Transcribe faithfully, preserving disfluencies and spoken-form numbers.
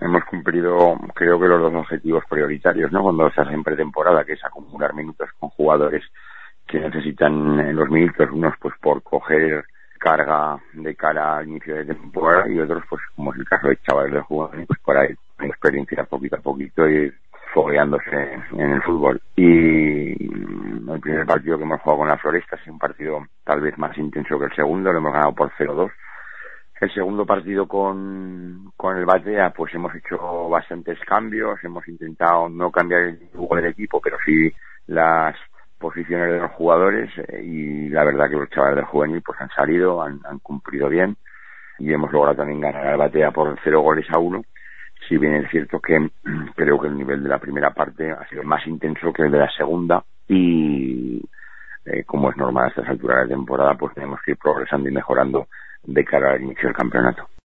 hemos cumplido, creo que los dos objetivos prioritarios, ¿no? Cuando se hace en pretemporada, que es acumular minutos con jugadores que necesitan en los minutos, unos pues por coger carga de cara al inicio de temporada y otros pues como es el caso de chavales de jugadores pues para ir con experiencia poquito a poquito y fogueándose en el fútbol. Y el primer partido que hemos jugado con la Floresta es un partido tal vez más intenso que el segundo, lo hemos ganado por cero dos. El segundo partido con, con el Batea, pues hemos hecho bastantes cambios, hemos intentado no cambiar el juego del equipo, pero sí las posiciones de los jugadores, eh, y la verdad que los chavales del juvenil pues han salido, han, han cumplido bien y hemos logrado también ganar al Batea por cero goles a uno. Si bien es cierto que creo que el nivel de la primera parte ha sido más intenso que el de la segunda y eh, como es normal a estas alturas de temporada, pues tenemos que ir progresando y mejorando de cara al inicio del campeonato.